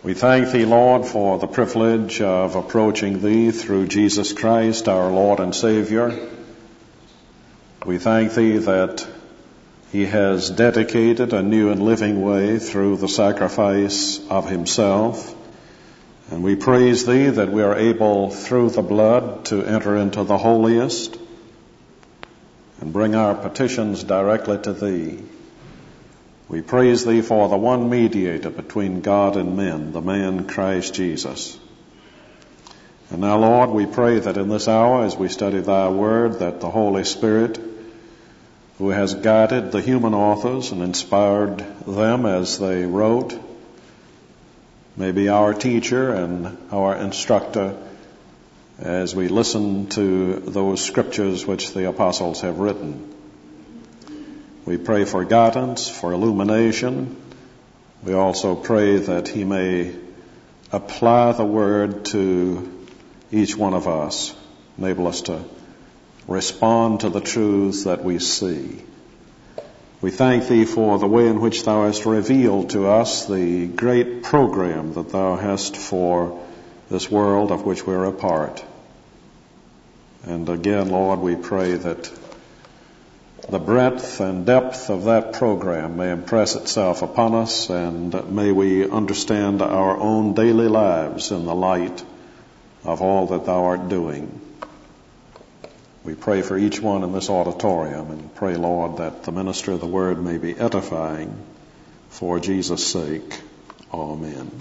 We thank Thee, Lord, for the privilege of approaching Thee through Jesus Christ, our Lord and Savior. We thank Thee that He has dedicated a new and living way through the sacrifice of Himself. And we praise Thee that we are able, through the blood, to enter into the holiest and bring our petitions directly to Thee. We praise Thee for the one mediator between God and men, the man Christ Jesus. And now, Lord, we pray that in this hour, as we study Thy Word, that the Holy Spirit, who has guided the human authors and inspired them as they wrote, may be our teacher and our instructor as we listen to those scriptures which the apostles have written. We pray for guidance, for illumination. We also pray that He may apply the Word to each one of us, enable us to respond to the truths that we see. We thank Thee for the way in which Thou hast revealed to us the great program that Thou hast for this world of which we're a part. And again, Lord, we pray that the breadth and depth of that program may impress itself upon us, and may we understand our own daily lives in the light of all that Thou art doing. We pray for each one in this auditorium and pray, Lord, that the ministry of the Word may be edifying for Jesus' sake. Amen.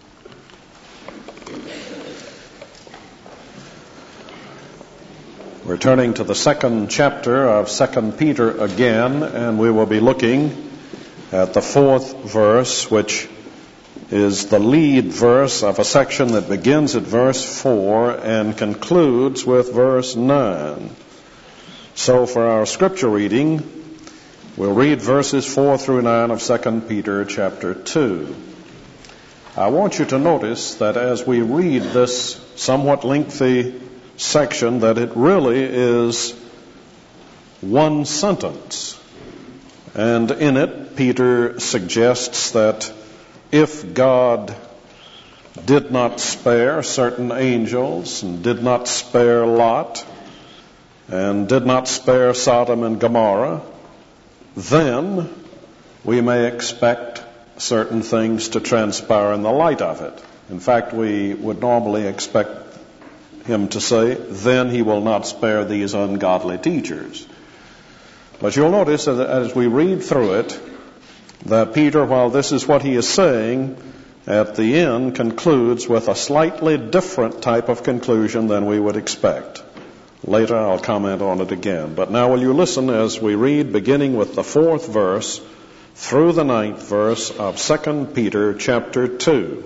We're turning to the second chapter of 2 Peter again, and we will be looking at the fourth verse, which is the lead verse of a section that begins at verse 4 and concludes with verse 9. So for our scripture reading, we'll read verses 4 through 9 of 2 Peter chapter 2. I want you to notice that as we read this somewhat lengthy section, that it really is one sentence. And in it, Peter suggests that if God did not spare certain angels, and did not spare Lot, and did not spare Sodom and Gomorrah, then we may expect certain things to transpire in the light of it. In fact, we would normally expect him to say, then He will not spare these ungodly teachers. But you'll notice that as we read through it, that Peter, while this is what he is saying, at the end concludes with a slightly different type of conclusion than we would expect. Later I'll comment on it again. But now will you listen as we read, beginning with the fourth verse through the ninth verse of 2 Peter chapter 2.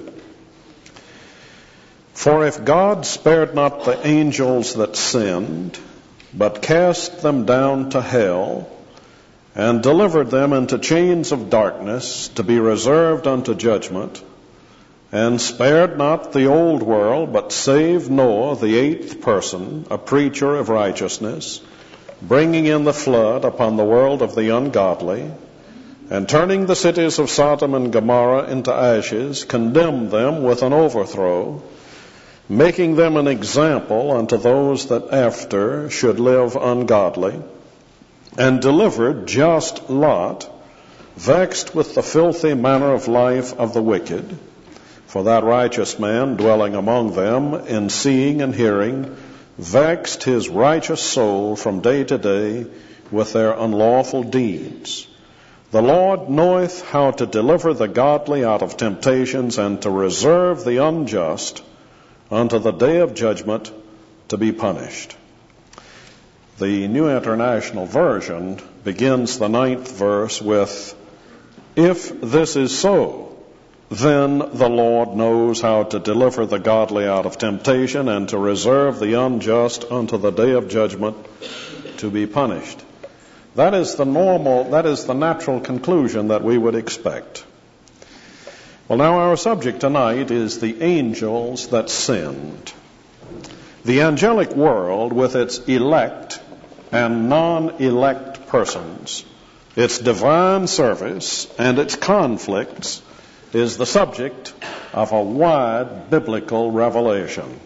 For if God spared not the angels that sinned, but cast them down to hell, and delivered them into chains of darkness to be reserved unto judgment, and spared not the old world, but saved Noah, the eighth person, a preacher of righteousness, bringing in the flood upon the world of the ungodly, and turning the cities of Sodom and Gomorrah into ashes, condemned them with an overthrow, making them an example unto those that after should live ungodly, and delivered just Lot, vexed with the filthy manner of life of the wicked. For that righteous man dwelling among them, in seeing and hearing, vexed his righteous soul from day to day with their unlawful deeds. The Lord knoweth how to deliver the godly out of temptations, and to reserve the unjust unto the day of judgment to be punished. The New International Version begins the ninth verse with, if this is so, then the Lord knows how to deliver the godly out of temptation, and to reserve the unjust unto the day of judgment to be punished. That is the natural conclusion that we would expect. Well, now our subject tonight is the angels that sinned. The angelic world, with its elect and non-elect persons, its divine service and its conflicts, is the subject of a wide biblical revelation.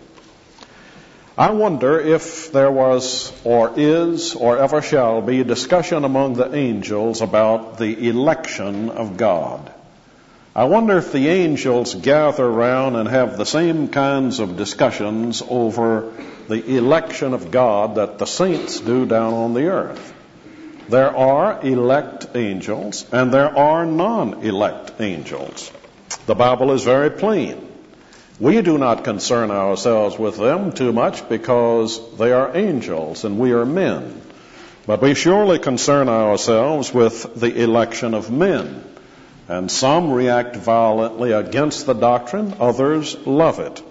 I wonder if there was or is or ever shall be discussion among the angels about the election of God. I wonder if the angels gather around and have the same kinds of discussions over the election of God that the saints do down on the earth. There are elect angels and there are non-elect angels. The Bible is very plain. We do not concern ourselves with them too much because they are angels and we are men. But we surely concern ourselves with the election of men. And some react violently against the doctrine, others love it.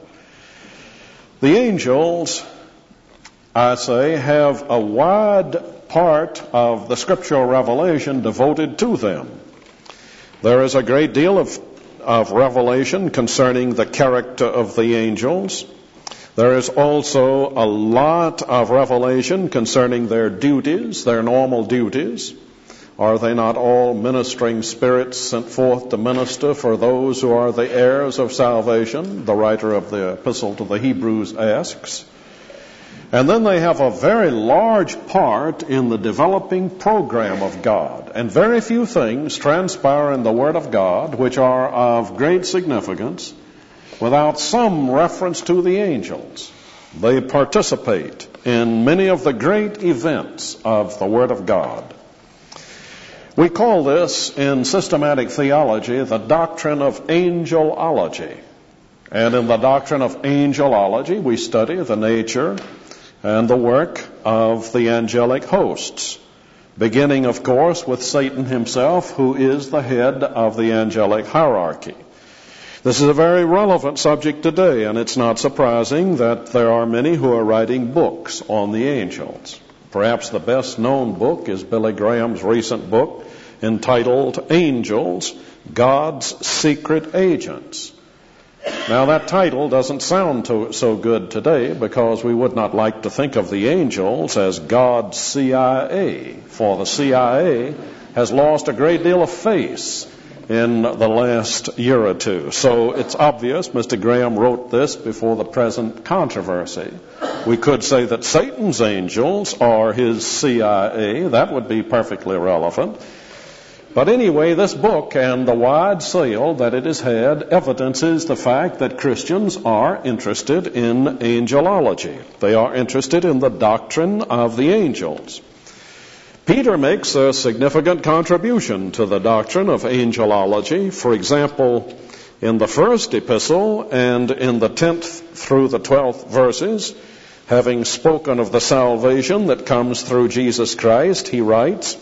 The angels, I say, have a wide part of the scriptural revelation devoted to them. There is a great deal of revelation concerning the character of the angels. There is also a lot of revelation concerning their duties, their normal duties. Are they not all ministering spirits sent forth to minister for those who are the heirs of salvation? The writer of the epistle to the Hebrews asks. And then they have a very large part in the developing program of God. And very few things transpire in the Word of God which are of great significance without some reference to the angels. They participate in many of the great events of the Word of God. We call this in systematic theology the doctrine of angelology. And in the doctrine of angelology, we study the nature and the work of the angelic hosts, beginning, of course, with Satan himself, who is the head of the angelic hierarchy. This is a very relevant subject today, and it's not surprising that there are many who are writing books on the angels. Perhaps the best known book is Billy Graham's recent book entitled Angels, God's Secret Agents. Now that title doesn't sound so good today because we would not like to think of the angels as God's CIA, for the CIA has lost a great deal of face in the last year or two. So it's obvious Mr. Graham wrote this before the present controversy. We could say that Satan's angels are his CIA. That would be perfectly relevant. But anyway, this book and the wide sale that it has had evidences the fact that Christians are interested in angelology. They are interested in the doctrine of the angels. Peter makes a significant contribution to the doctrine of angelology. For example, in the first epistle and in the 10th through the 12th verses, having spoken of the salvation that comes through Jesus Christ, he writes,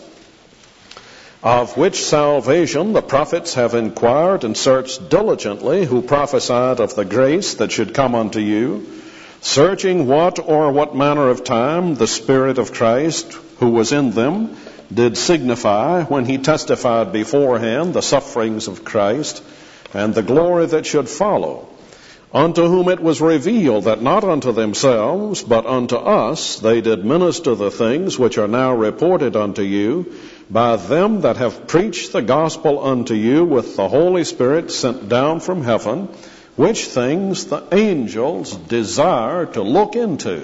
"Of which salvation the prophets have inquired and searched diligently, who prophesied of the grace that should come unto you, searching what manner of time the Spirit of Christ, who was in them, did signify when he testified beforehand the sufferings of Christ and the glory that should follow, unto whom it was revealed that not unto themselves, but unto us they did minister the things which are now reported unto you, by them that have preached the gospel unto you with the Holy Spirit sent down from heaven, which things the angels desire to look into."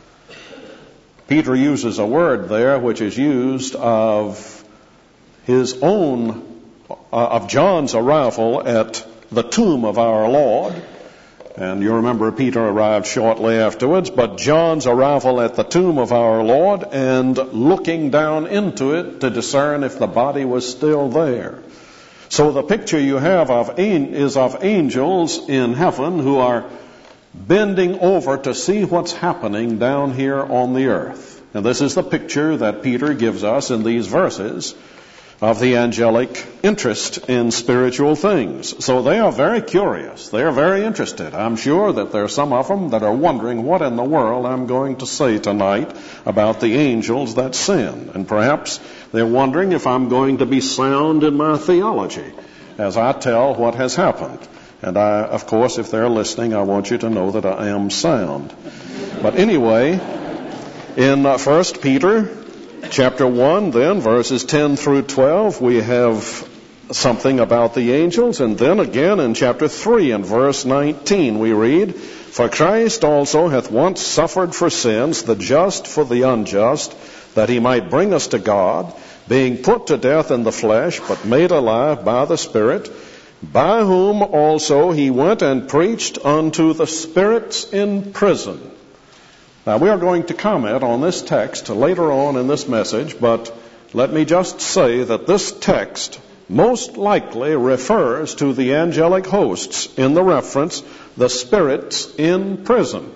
Peter uses a word there which is used of his own, of John's arrival at the tomb of our Lord. And you remember Peter arrived shortly afterwards, but John's arrival at the tomb of our Lord and looking down into it to discern if the body was still there. So the picture you have is of angels in heaven who are bending over to see what's happening down here on the earth. And this is the picture that Peter gives us in these verses of the angelic interest in spiritual things. So they are very curious. They are very interested. I'm sure that there are some of them that are wondering what in the world I'm going to say tonight about the angels that sin. And perhaps they're wondering if I'm going to be sound in my theology as I tell what has happened. And of course, if they're listening, I want you to know that I am sound. But anyway, in 1 Peter chapter 1, then, verses 10 through 12, we have something about the angels. And then again in chapter 3 and verse 19 we read, "For Christ also hath once suffered for sins, the just for the unjust, that he might bring us to God, being put to death in the flesh, but made alive by the Spirit, by whom also he went and preached unto the spirits in prison." Now we are going to comment on this text later on in this message, but let me just say that this text most likely refers to the angelic hosts in the reference, the spirits in prison.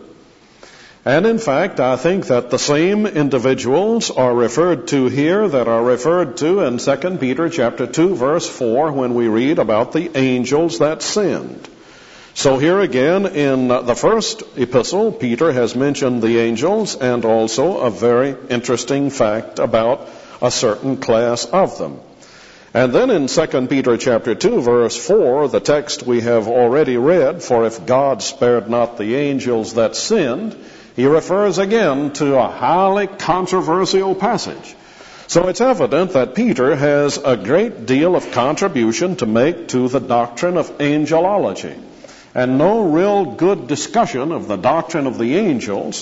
And in fact, I think that the same individuals are referred to here that are referred to in 2 Peter chapter 2 verse 4 when we read about the angels that sinned. So here again in the first epistle, Peter has mentioned the angels and also a very interesting fact about a certain class of them. And then in 2 Peter chapter 2 verse 4, the text we have already read, "For if God spared not the angels that sinned," he refers again to a highly controversial passage. So it's evident that Peter has a great deal of contribution to make to the doctrine of angelology. And no real good discussion of the doctrine of the angels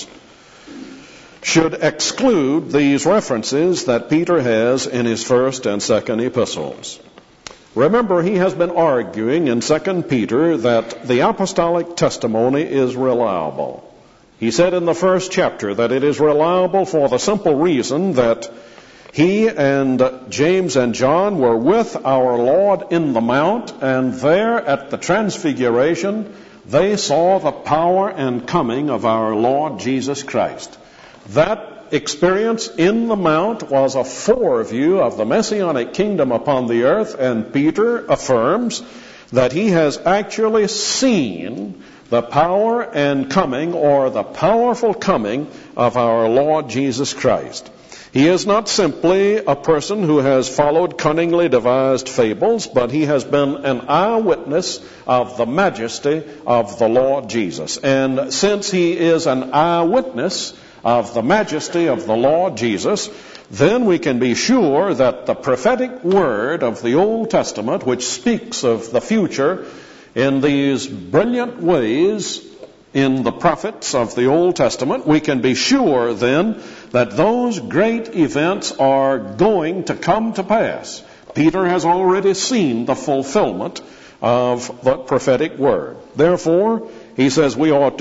should exclude these references that Peter has in his first and second epistles. Remember, he has been arguing in 2 Peter that the apostolic testimony is reliable. He said in the first chapter that it is reliable for the simple reason that he and James and John were with our Lord in the mount, and there at the transfiguration they saw the power and coming of our Lord Jesus Christ. That experience in the mount was a foreview of the Messianic kingdom upon the earth, and Peter affirms that he has actually seen the power and coming, or the powerful coming, of our Lord Jesus Christ. He is not simply a person who has followed cunningly devised fables, but he has been an eyewitness of the majesty of the Lord Jesus. And since he is an eyewitness of the majesty of the Lord Jesus, then we can be sure that the prophetic word of the Old Testament, which speaks of the future in these brilliant ways in the prophets of the Old Testament, we can be sure then that those great events are going to come to pass. Peter has already seen the fulfillment of the prophetic word. Therefore, he says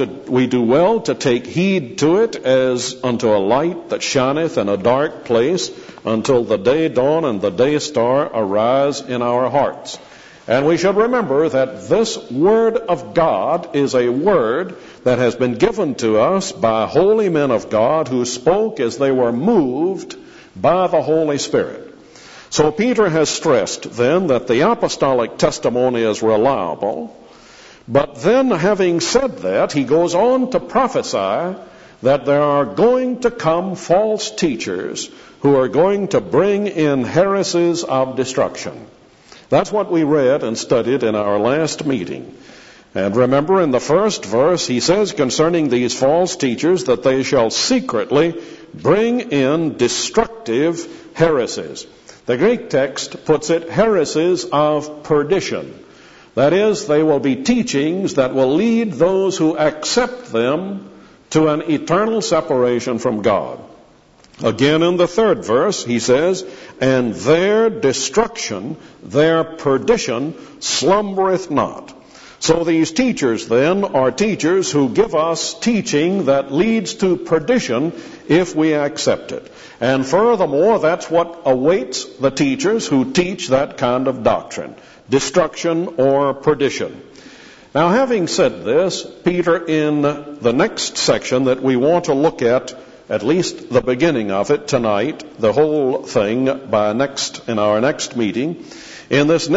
we do well to take heed to it as unto a light that shineth in a dark place until the day dawn and the day star arise in our hearts. And we should remember that this word of God is a word that has been given to us by holy men of God who spoke as they were moved by the Holy Spirit. So Peter has stressed then that the apostolic testimony is reliable. But then, having said that, he goes on to prophesy that there are going to come false teachers who are going to bring in heresies of destruction. That's what we read and studied in our last meeting. And remember, in the first verse, he says concerning these false teachers that they shall secretly bring in destructive heresies. The Greek text puts it heresies of perdition. That is, they will be teachings that will lead those who accept them to an eternal separation from God. Again in the third verse, he says, "And their destruction, their perdition, slumbereth not." So these teachers then are teachers who give us teaching that leads to perdition if we accept it. And furthermore, that's what awaits the teachers who teach that kind of doctrine, destruction or perdition. Now, having said this, Peter, in the next section that we want to look at least the beginning of it tonight, the whole thing in our next meeting, in this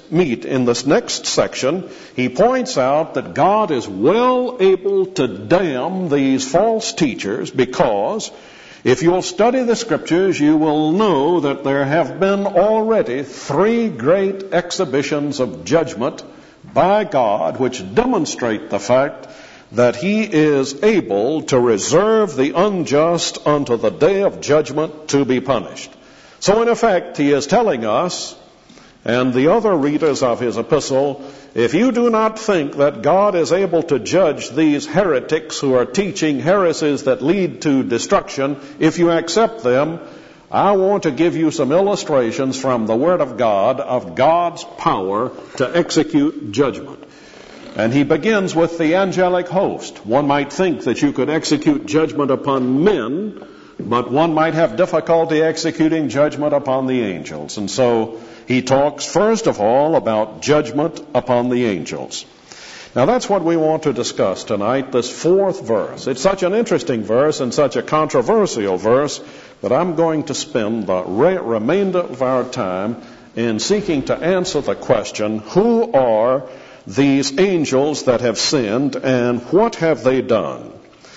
next section, he points out that God is well able to damn these false teachers, because if you'll study the Scriptures, you will know that there have been already 3 great exhibitions of judgment by God which demonstrate the fact that he is able to reserve the unjust unto the day of judgment to be punished. So in effect, he is telling us, and the other readers of his epistle, if you do not think that God is able to judge these heretics who are teaching heresies that lead to destruction, if you accept them, I want to give you some illustrations from the Word of God of God's power to execute judgment. And he begins with the angelic host. One might think that you could execute judgment upon men, but one might have difficulty executing judgment upon the angels. And so he talks first of all about judgment upon the angels. Now that's what we want to discuss tonight, this fourth verse. It's such an interesting verse and such a controversial verse that I'm going to spend the remainder of our time in seeking to answer the question, who are these angels that have sinned and what have they done?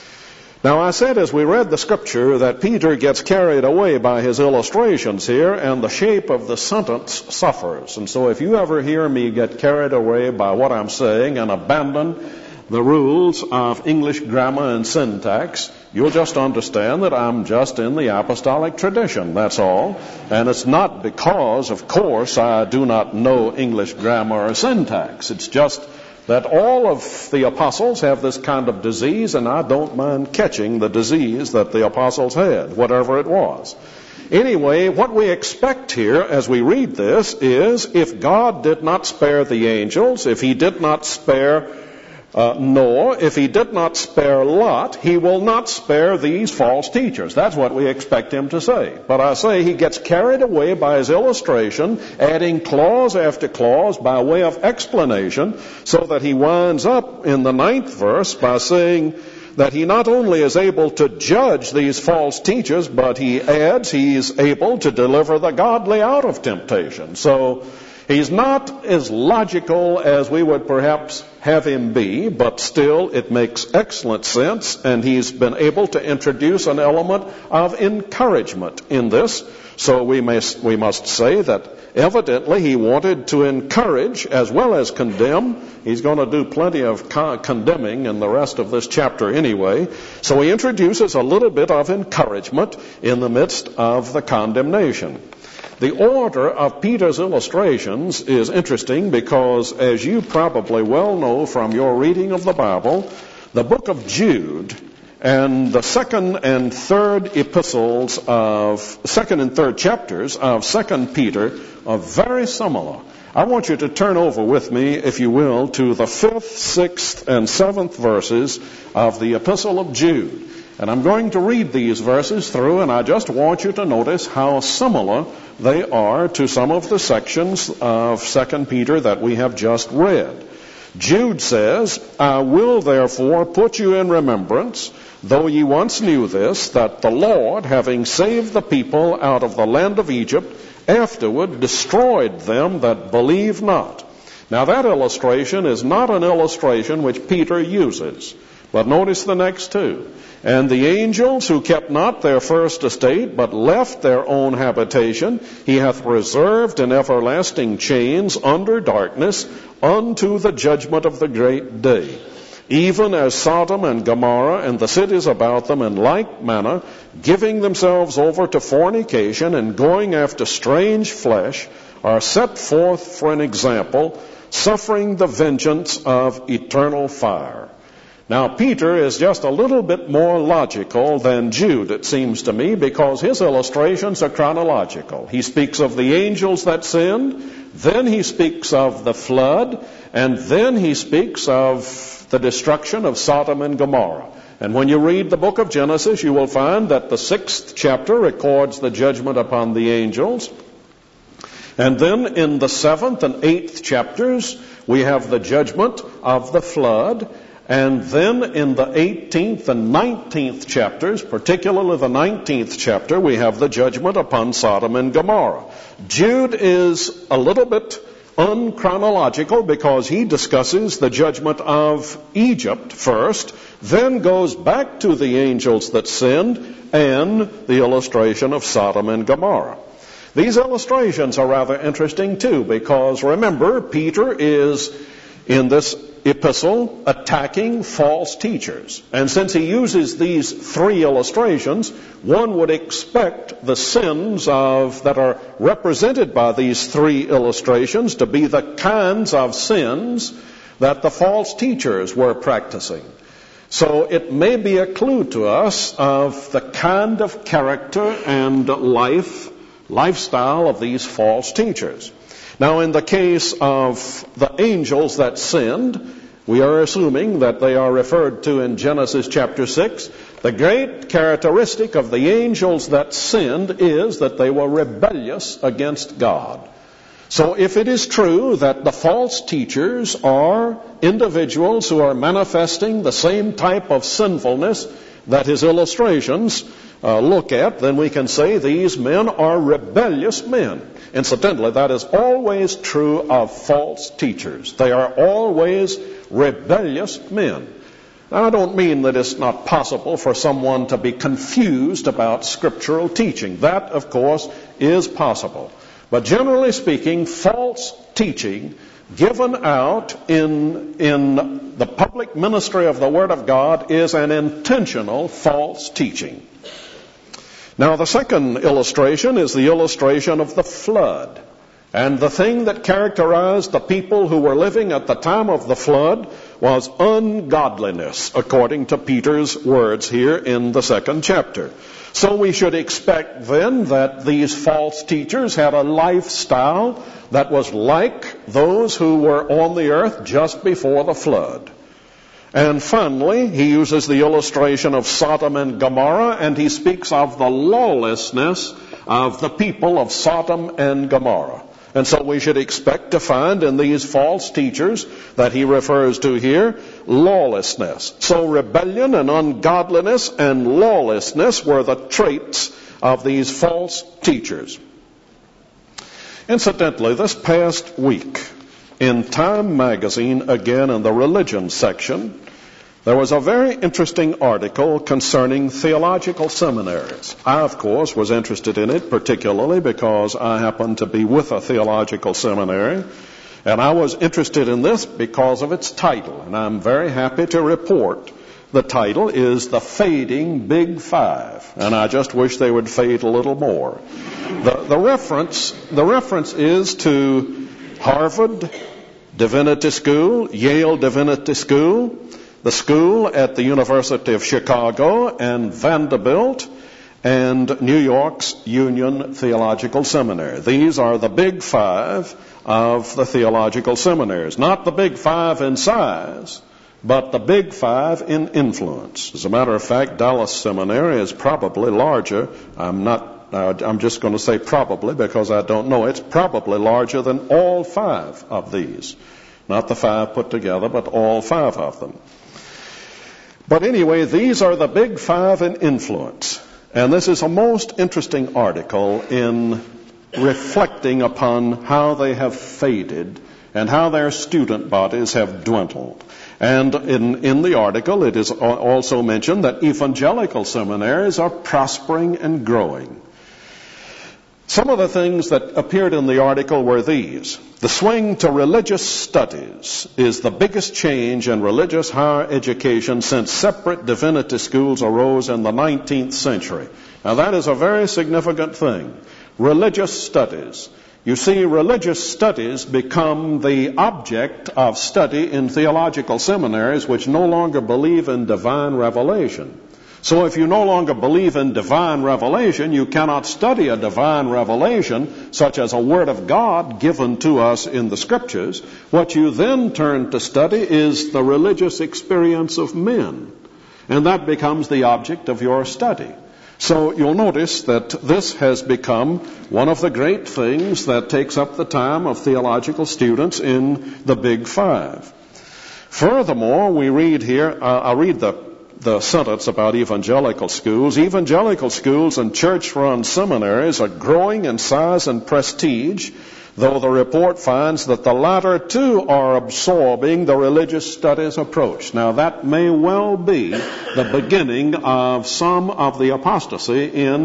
Now I said as we read the scripture that Peter gets carried away by his illustrations here and the shape of the sentence suffers. And so if you ever hear me get carried away by what I'm saying and abandon the rules of English grammar and syntax, you'll just understand that I'm just in the apostolic tradition, that's all. And it's not because, of course, I do not know English grammar or syntax. It's just that all of the apostles have this kind of disease, and I don't mind catching the disease that the apostles had, whatever it was. Anyway, what we expect here as we read this is if God did not spare the angels, if he did not spare Noah, if he did not spare Lot, he will not spare these false teachers. That's what we expect him to say. But I say he gets carried away by his illustration, adding clause after clause by way of explanation, so that he winds up in the 9th verse by saying that he not only is able to judge these false teachers, but he adds he's able to deliver the godly out of temptation. So he's not as logical as we would perhaps have him be, but still it makes excellent sense, and he's been able to introduce an element of encouragement in this. So we must say that evidently he wanted to encourage as well as condemn. He's going to do plenty of condemning in the rest of this chapter anyway. So he introduces a little bit of encouragement in the midst of the condemnation. The order of Peter's illustrations is interesting because, as you probably well know from your reading of the Bible, the book of Jude and the second and third chapters of 2 Peter are very similar. I want you to turn over with me, if you will, to the 5th, 6th, and 7th verses of the Epistle of Jude. And I'm going to read these verses through, and I just want you to notice how similar they are to some of the sections of 2 Peter that we have just read. Jude says, I will therefore put you in remembrance, though ye once knew this, that the Lord, having saved the people out of the land of Egypt, afterward destroyed them that believe not. Now that illustration is not an illustration which Peter uses. But notice the next two. And the angels who kept not their first estate, but left their own habitation, he hath reserved in everlasting chains under darkness unto the judgment of the great day. Even as Sodom and Gomorrah and the cities about them in like manner, giving themselves over to fornication and going after strange flesh, are set forth for an example, suffering the vengeance of eternal fire. Now, Peter is just a little bit more logical than Jude, it seems to me, because his illustrations are chronological. He speaks of the angels that sinned, then he speaks of the flood, and then he speaks of the destruction of Sodom and Gomorrah. And when you read the book of Genesis, you will find that the 6th chapter records the judgment upon the angels. And then in the 7th and 8th chapters, we have the judgment of the flood. And then in the 18th and 19th chapters, particularly the 19th chapter, we have the judgment upon Sodom and Gomorrah. Jude is a little bit unchronological because he discusses the judgment of Egypt first, then goes back to the angels that sinned and the illustration of Sodom and Gomorrah. These illustrations are rather interesting too because remember, Peter is in this epistle attacking false teachers. And since he uses these three illustrations, one would expect the sins that are represented by these three illustrations to be the kinds of sins that the false teachers were practicing. So it may be a clue to us of the kind of character and lifestyle of these false teachers. Now, in the case of the angels that sinned, we are assuming that they are referred to in Genesis chapter 6. The great characteristic of the angels that sinned is that they were rebellious against God. So if it is true that the false teachers are individuals who are manifesting the same type of sinfulness that his illustrations look at, then we can say these men are rebellious men. Incidentally, that is always true of false teachers. They are always rebellious men. Now, I don't mean that it's not possible for someone to be confused about scriptural teaching. That, of course, is possible. But generally speaking, false teaching given out in the public ministry of the Word of God is an intentional false teaching. Now, the second illustration is the illustration of the flood. And the thing that characterized the people who were living at the time of the flood was ungodliness, according to Peter's words here in the 2nd chapter. So we should expect then that these false teachers had a lifestyle that was like those who were on the earth just before the flood. And finally, he uses the illustration of Sodom and Gomorrah, and he speaks of the lawlessness of the people of Sodom and Gomorrah. And so we should expect to find in these false teachers that he refers to here, lawlessness. So rebellion and ungodliness and lawlessness were the traits of these false teachers. Incidentally, this past week, in Time magazine, again in the religion section, there was a very interesting article concerning theological seminaries. I, of course, was interested in it particularly because I happen to be with a theological seminary, and I was interested in this because of its title, and I'm very happy to report the title is The Fading Big Five, and I just wish they would fade a little more. The reference is to Harvard Divinity School, Yale Divinity School, the school at the University of Chicago, and Vanderbilt, and New York's Union Theological Seminary. These are the big five of the theological seminaries. Not the big five in size, but the big five in influence. As a matter of fact, Dallas Seminary is probably larger. I'm just going to say probably because I don't know. It's probably larger than all five of these. Not the five put together, but all five of them. But anyway, these are the big five in influence. And this is a most interesting article in reflecting upon how they have faded and how their student bodies have dwindled. And in the article, it is also mentioned that evangelical seminaries are prospering and growing. Some of the things that appeared in the article were these. The swing to religious studies is the biggest change in religious higher education since separate divinity schools arose in the 19th century. Now that is a very significant thing. Religious studies. You see, religious studies become the object of study in theological seminaries which no longer believe in divine revelation. So if you no longer believe in divine revelation, you cannot study a divine revelation, such as a word of God given to us in the Scriptures. What you then turn to study is the religious experience of men. And that becomes the object of your study. So you'll notice that this has become one of the great things that takes up the time of theological students in the Big Five. Furthermore, we read here, I'll read the sentence about evangelical schools. Evangelical schools and church-run seminaries are growing in size and prestige, though the report finds that the latter too are absorbing the religious studies approach. Now that may well be the beginning of some of the apostasy in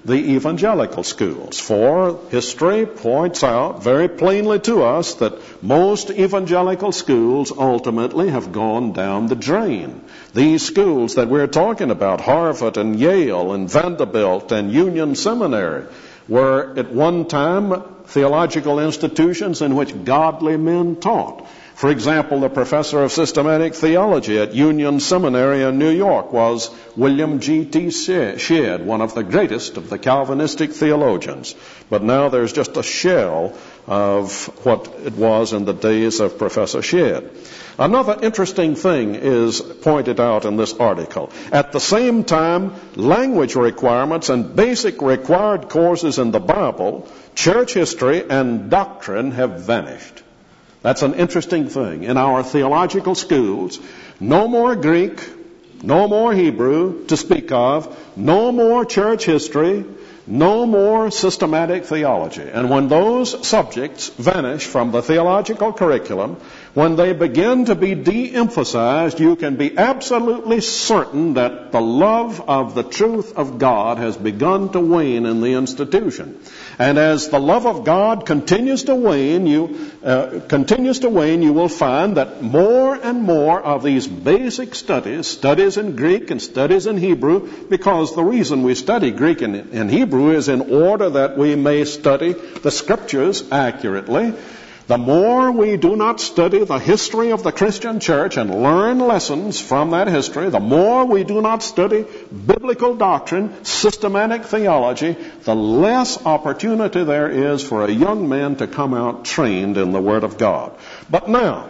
the evangelical schools. For history points out very plainly to us that most evangelical schools ultimately have gone down the drain. These schools that we're talking about, Harvard and Yale and Vanderbilt and Union Seminary, were at one time theological institutions in which godly men taught. For example, the professor of systematic theology at Union Seminary in New York was William G.T. Shedd, one of the greatest of the Calvinistic theologians. But now there's just a shell of what it was in the days of Professor Shedd. Another interesting thing is pointed out in this article. At the same time, language requirements and basic required courses in the Bible, church history, and doctrine have vanished. That's an interesting thing. In our theological schools, no more Greek, no more Hebrew to speak of, no more church history, no more systematic theology. And when those subjects vanish from the theological curriculum, when they begin to be de-emphasized, you can be absolutely certain that the love of the truth of God has begun to wane in the institution. And as the love of God continues to wane, you will find that more and more of these basic studies in Greek and studies in Hebrew, because the reason we study Greek and Hebrew is in order that we may study the Scriptures accurately. The more we do not study the history of the Christian church and learn lessons from that history, the more we do not study biblical doctrine, systematic theology, the less opportunity there is for a young man to come out trained in the Word of God. But now,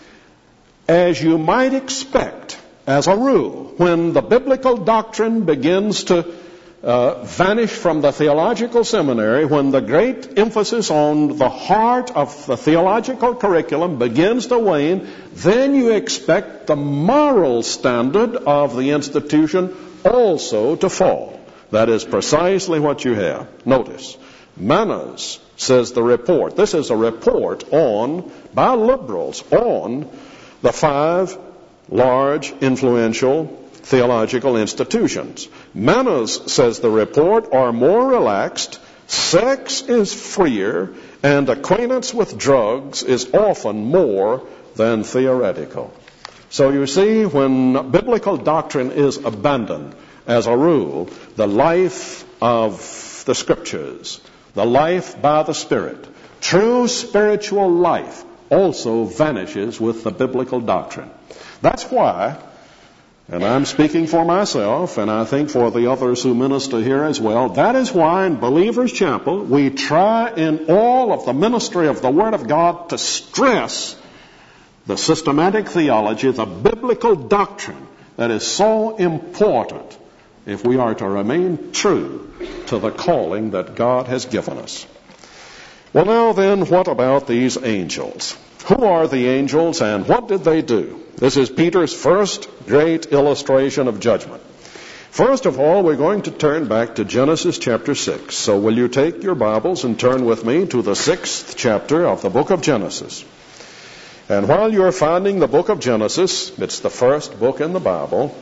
as you might expect, as a rule, when the biblical doctrine begins to vanish from the theological seminary, when the great emphasis on the heart of the theological curriculum begins to wane, then you expect the moral standard of the institution also to fall. That is precisely what you have. Notice, Manners says the report. This is a report by liberals on the 5 large, influential theological institutions. Manners, says the report, are more relaxed, sex is freer, and acquaintance with drugs is often more than theoretical. So you see, when biblical doctrine is abandoned, as a rule, the life of the Scriptures, the life by the Spirit, true spiritual life also vanishes with the biblical doctrine. That's why, and I'm speaking for myself, and I think for the others who minister here as well, that is why in Believers Chapel we try in all of the ministry of the Word of God to stress the systematic theology, the biblical doctrine that is so important if we are to remain true to the calling that God has given us. Well, now then, what about these angels? Who are the angels and what did they do? This is Peter's first great illustration of judgment. First of all, we're going to turn back to Genesis chapter 6. So will you take your Bibles and turn with me to the 6th chapter of the book of Genesis. And while you're finding the book of Genesis, it's the first book in the Bible,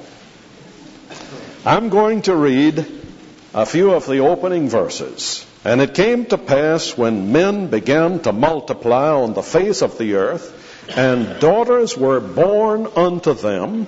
I'm going to read a few of the opening verses. And it came to pass when men began to multiply on the face of the earth, and daughters were born unto them,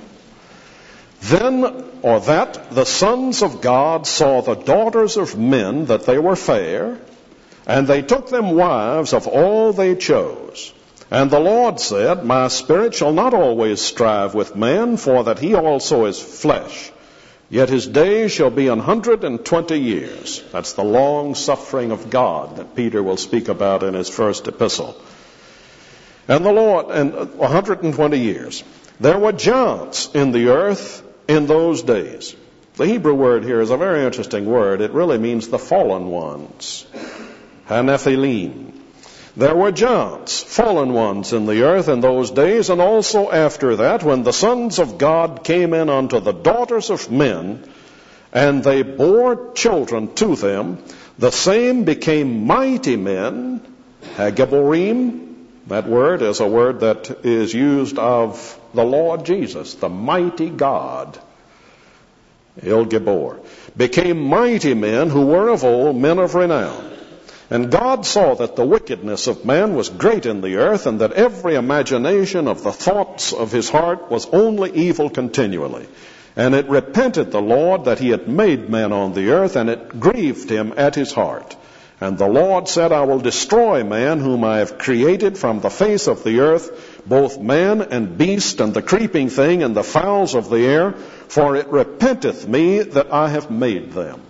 that the sons of God saw the daughters of men, that they were fair, and they took them wives of all they chose. And the Lord said, My spirit shall not always strive with man, for that he also is flesh. Yet his days shall be 120 years. That's the long suffering of God that Peter will speak about in his first epistle. And 120 years. There were giants in the earth in those days. The Hebrew word here is a very interesting word. It really means the fallen ones. Hanephilim. There were giants, fallen ones in the earth in those days, and also after that, when the sons of God came in unto the daughters of men, and they bore children to them, the same became mighty men, Hagiborim. That word is a word that is used of the Lord Jesus, the mighty God. El Gibor, became mighty men who were of old, men of renown. And God saw that the wickedness of man was great in the earth, and that every imagination of the thoughts of his heart was only evil continually. And it repented the Lord that he had made man on the earth, and it grieved him at his heart. And the Lord said, I will destroy man whom I have created from the face of the earth, both man and beast, and the creeping thing, and the fowls of the air, for it repenteth me that I have made them.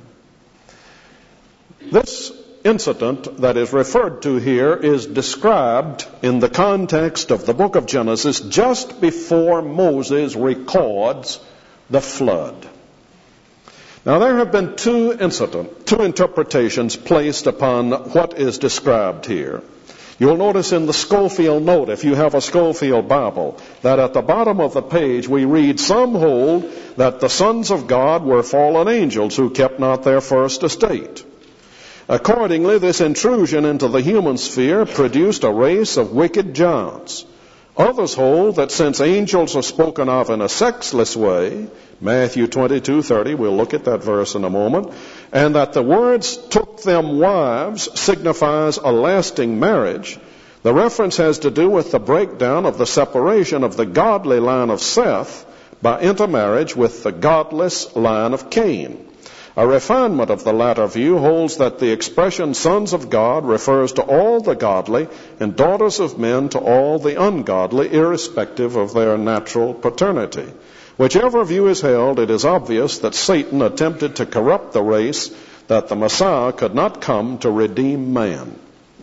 This incident that is referred to here is described in the context of the book of Genesis just before Moses records the flood. Now there have been two interpretations placed upon what is described here. You'll notice in the Schofield note, if you have a Schofield Bible, that at the bottom of the page we read, some hold that the sons of God were fallen angels who kept not their first estate. Accordingly, this intrusion into the human sphere produced a race of wicked giants. Others hold that since angels are spoken of in a sexless way, Matthew 22:30, we'll look at that verse in a moment, and that the words took them wives signifies a lasting marriage, the reference has to do with the breakdown of the separation of the godly line of Seth by intermarriage with the godless line of Cain. A refinement of the latter view holds that the expression sons of God refers to all the godly and daughters of men to all the ungodly, irrespective of their natural paternity. Whichever view is held, it is obvious that Satan attempted to corrupt the race, that the Messiah could not come to redeem man.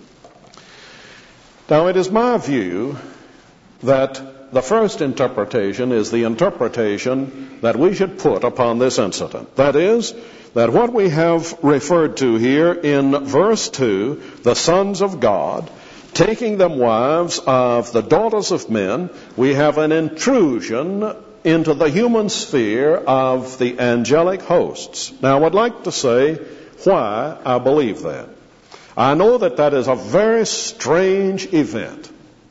Now, it is my view that the first interpretation is the interpretation that we should put upon this incident. That is, that what we have referred to here in verse 2, the sons of God, taking them wives of the daughters of men, we have an intrusion into the human sphere of the angelic hosts. Now, I would like to say why I believe that. I know that that is a very strange event.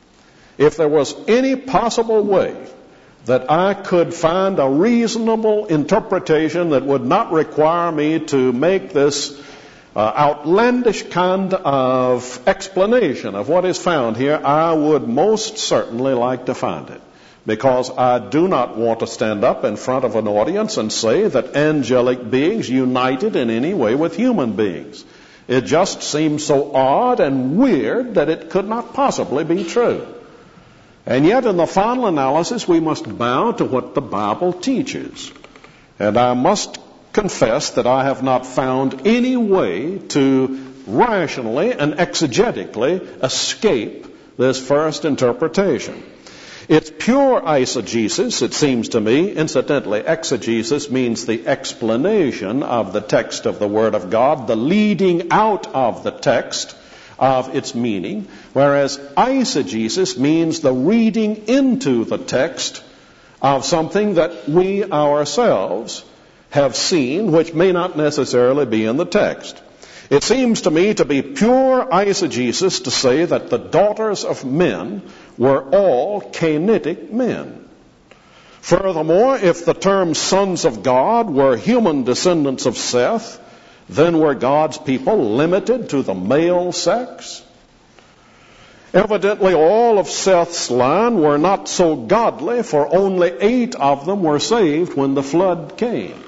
If there was any possible way that I could find a reasonable interpretation that would not require me to make this outlandish kind of explanation of what is found here, I would most certainly like to find it. Because I do not want to stand up in front of an audience and say that angelic beings united in any way with human beings. It just seems so odd and weird that it could not possibly be true. And yet in the final analysis we must bow to what the Bible teaches. And I must confess that I have not found any way to rationally and exegetically escape this first interpretation. It's pure eisegesis, it seems to me. Incidentally, exegesis means the explanation of the text of the Word of God, the leading out of the text of its meaning, whereas eisegesis means the reading into the text of something that we ourselves have seen, which may not necessarily be in the text. It seems to me to be pure eisegesis to say that the daughters of men were all Cainitic men. Furthermore, if the term sons of God were human descendants of Seth, then were God's people limited to the male sex? Evidently, all of Seth's line were not so godly, for only 8 of them were saved when the flood came.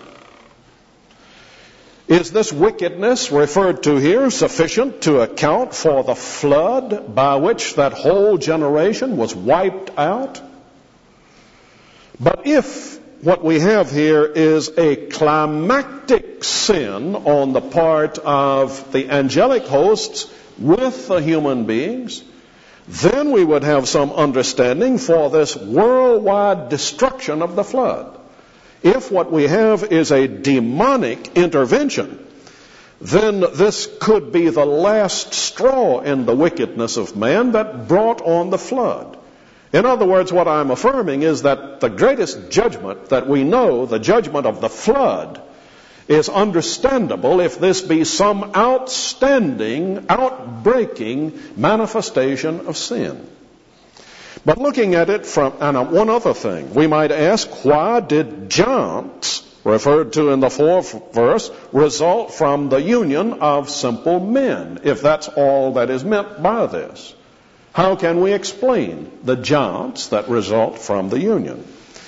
Is this wickedness referred to here sufficient to account for the flood by which that whole generation was wiped out? But if what we have here is a climactic sin on the part of the angelic hosts with the human beings, then we would have some understanding for this worldwide destruction of the flood. If what we have is a demonic intervention, then this could be the last straw in the wickedness of man that brought on the flood. In other words, what I'm affirming is that the greatest judgment that we know, the judgment of the flood, is understandable if this be some outstanding, outbreaking manifestation of sin. But looking at it from one other thing, we might ask, why did giants referred to in the 4th verse, result from the union of simple men, if that's all that is meant by this. How can we explain the giants that result from the union?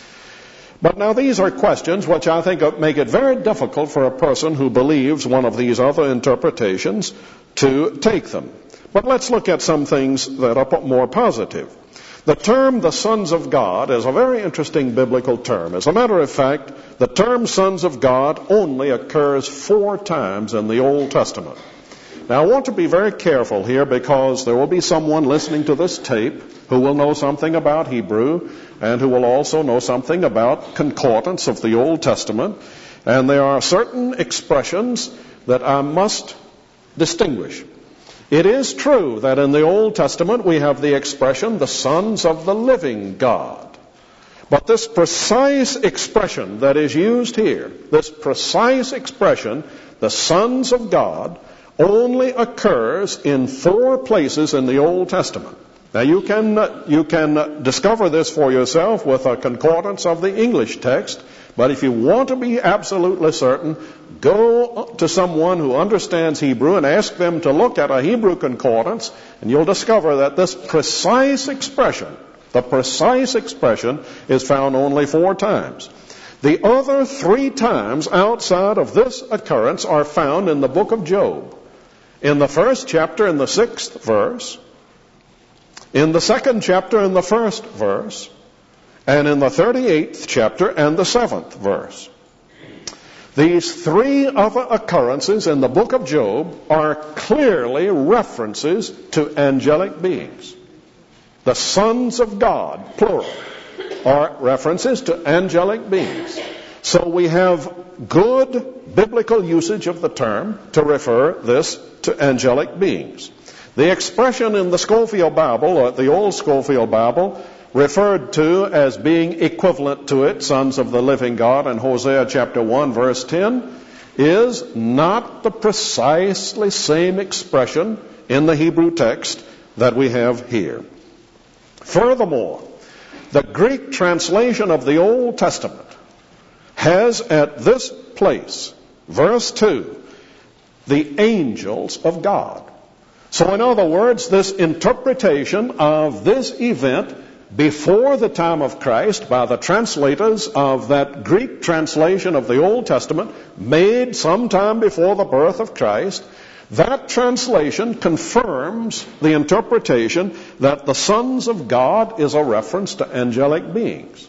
But now these are questions which I think make it very difficult for a person who believes one of these other interpretations to take them. But let's look at some things that are more positive. The term the sons of God is a very interesting biblical term. As a matter of fact, the term sons of God only occurs 4 times in the Old Testament. Now I want to be very careful here, because there will be someone listening to this tape who will know something about Hebrew and who will also know something about concordance of the Old Testament. And there are certain expressions that I must distinguish. It is true that in the Old Testament we have the expression, the sons of the living God. But this precise expression that is used here, this precise expression, the sons of God, only occurs in 4 places in the Old Testament. Now you can discover this for yourself with a concordance of the English text, but if you want to be absolutely certain, go to someone who understands Hebrew and ask them to look at a Hebrew concordance, and you'll discover that this precise expression, the precise expression, is found only 4 times. The other 3 times outside of this occurrence are found in the book of Job. In the 1st chapter, in the 6th verse, in the 2nd chapter, in the 1st verse, and in the 38th chapter and the 7th verse. These 3 other occurrences in the book of Job are clearly references to angelic beings. The sons of God, plural, are references to angelic beings. So we have good biblical usage of the term to refer this to angelic beings. The expression in the Scofield Bible, or the Old Scofield Bible, referred to as being equivalent to it, sons of the living God, in Hosea chapter 1 verse 10, is not the precisely same expression in the Hebrew text that we have here. Furthermore, the Greek translation of the Old Testament has at this place, verse 2, the angels of God. So in other words, this interpretation of this event before the time of Christ by the translators of that Greek translation of the Old Testament made sometime before the birth of Christ, that translation confirms the interpretation that the sons of God is a reference to angelic beings.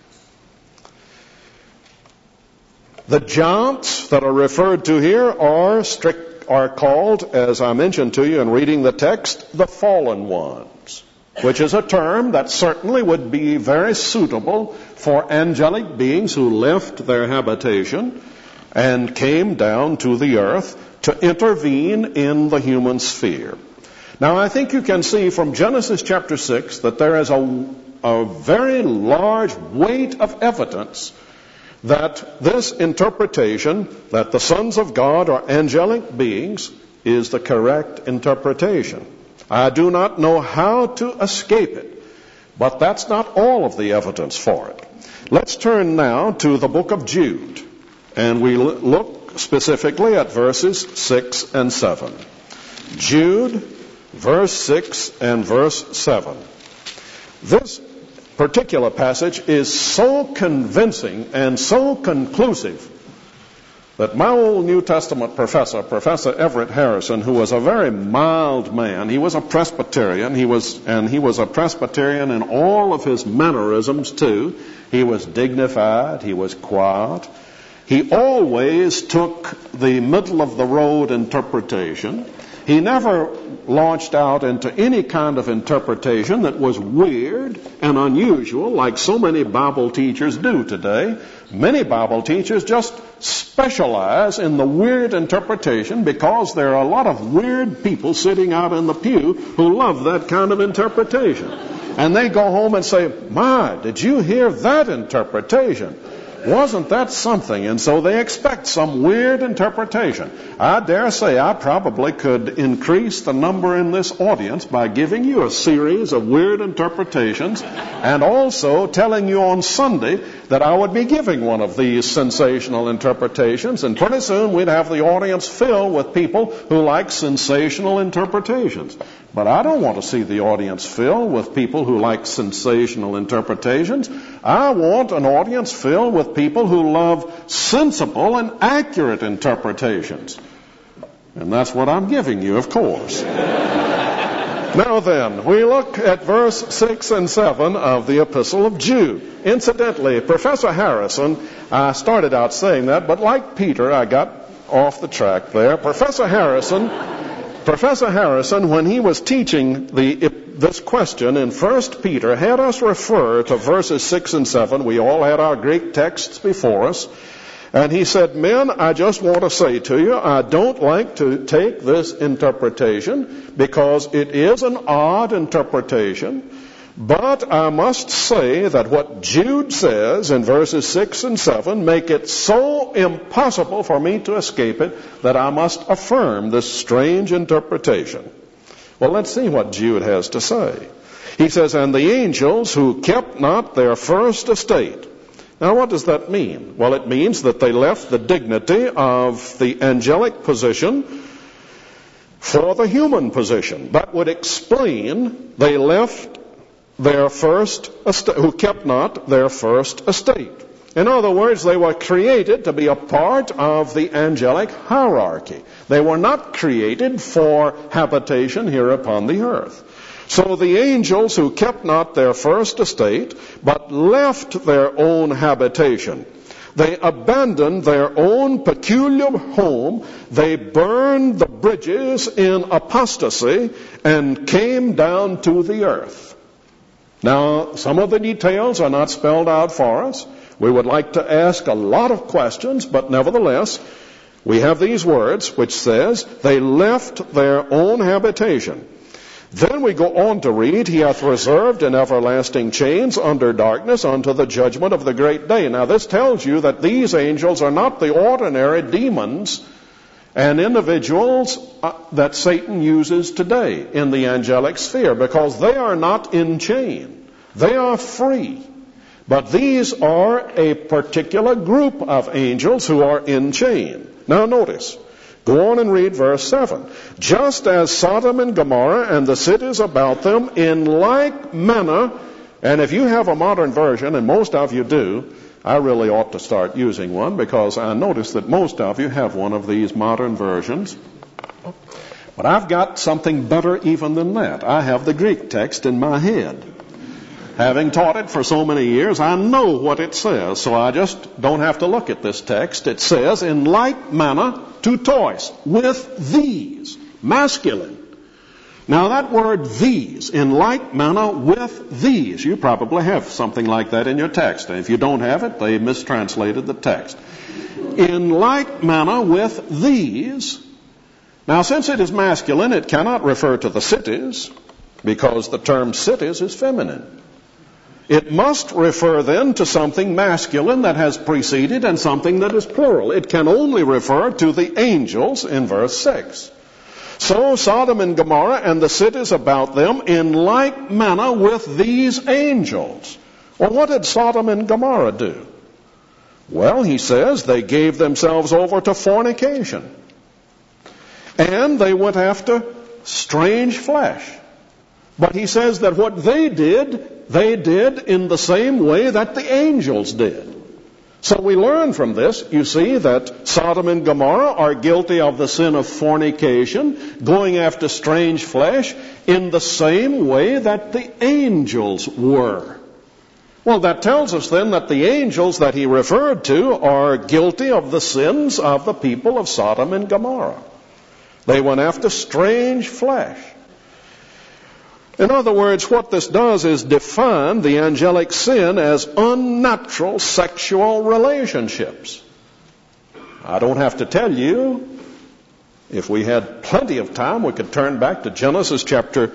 The giants that are referred to here are called, as I mentioned to you in reading the text, the fallen ones, which is a term that certainly would be very suitable for angelic beings who left their habitation and came down to the earth to intervene in the human sphere. Now, I think you can see from Genesis chapter 6 that there is a very large weight of evidence that this interpretation, that the sons of God are angelic beings, is the correct interpretation. I do not know how to escape it, but that's not all of the evidence for it. Let's turn now to the book of Jude, and we look specifically at verses 6 and 7. Jude, verse 6 and verse 7. This particular passage is so convincing and so conclusive that my old New Testament professor, Professor Everett Harrison, who was a very mild man, he was a Presbyterian, he was a Presbyterian in all of his mannerisms too. He was dignified, he was quiet. He always took the middle of the road interpretation. He never launched out into any kind of interpretation that was weird and unusual like so many Bible teachers do today. Many Bible teachers just specialize in the weird interpretation because there are a lot of weird people sitting out in the pew who love that kind of interpretation. And they go home and say, "My, did you hear that interpretation?" Wasn't that something? And so they expect some weird interpretation. I dare say I probably could increase the number in this audience by giving you a series of weird interpretations and also telling you on Sunday that I would be giving one of these sensational interpretations, and pretty soon we'd have the audience filled with people who like sensational interpretations. But I don't want to see the audience filled with people who like sensational interpretations. I want an audience filled with people who love sensible and accurate interpretations. And that's what I'm giving you, of course. Now then, we look at verse 6 and 7 of the Epistle of Jude. Incidentally, Professor Harrison, I started out saying that, but like Peter, I got off the track there. Professor Harrison, when he was teaching this question in 1 Peter, had us refer to verses 6 and 7. We all had our Greek texts before us. And he said, men, I just want to say to you, I don't like to take this interpretation because it is an odd interpretation. But I must say that what Jude says in verses 6 and 7 make it so impossible for me to escape it that I must affirm this strange interpretation. Well, let's see what Jude has to say. He says, and the angels who kept not their first estate. Now, what does that mean? Well, it means that they left the dignity of the angelic position for the human position. That would explain they left their first estate, who kept not their first estate. In other words, they were created to be a part of the angelic hierarchy. They were not created for habitation here upon the earth. So the angels who kept not their first estate, but left their own habitation, they abandoned their own peculiar home, they burned the bridges in apostasy, and came down to the earth. Now, some of the details are not spelled out for us. We would like to ask a lot of questions, but nevertheless, we have these words which says, they left their own habitation. Then we go on to read, he hath reserved in everlasting chains under darkness unto the judgment of the great day. Now this tells you that these angels are not the ordinary demons and individuals that Satan uses today in the angelic sphere, because they are not in chain. They are free. But these are a particular group of angels who are in chain. Now notice. Go on and read verse 7. Just as Sodom and Gomorrah and the cities about them in like manner, and if you have a modern version, and most of you do, I really ought to start using one because I notice that most of you have one of these modern versions. But I've got something better even than that. I have the Greek text in my head. Having taught it for so many years, I know what it says, so I just don't have to look at this text. It says, in like manner, to toys, with these, masculine. Now that word these, in like manner, with these, you probably have something like that in your text. And if you don't have it, they mistranslated the text. In like manner, with these. Now since it is masculine, it cannot refer to the cities, because the term cities is feminine. It must refer then to something masculine that has preceded and something that is plural. It can only refer to the angels in verse 6. So Sodom and Gomorrah and the cities about them in like manner with these angels. Well, what did Sodom and Gomorrah do? Well, he says they gave themselves over to fornication. And they went after strange flesh. But he says that what they did in the same way that the angels did. So we learn from this, you see, that Sodom and Gomorrah are guilty of the sin of fornication, going after strange flesh, in the same way that the angels were. Well, that tells us then that the angels that he referred to are guilty of the sins of the people of Sodom and Gomorrah. They went after strange flesh. In other words, what this does is define the angelic sin as unnatural sexual relationships. I don't have to tell you. If we had plenty of time, we could turn back to Genesis chapter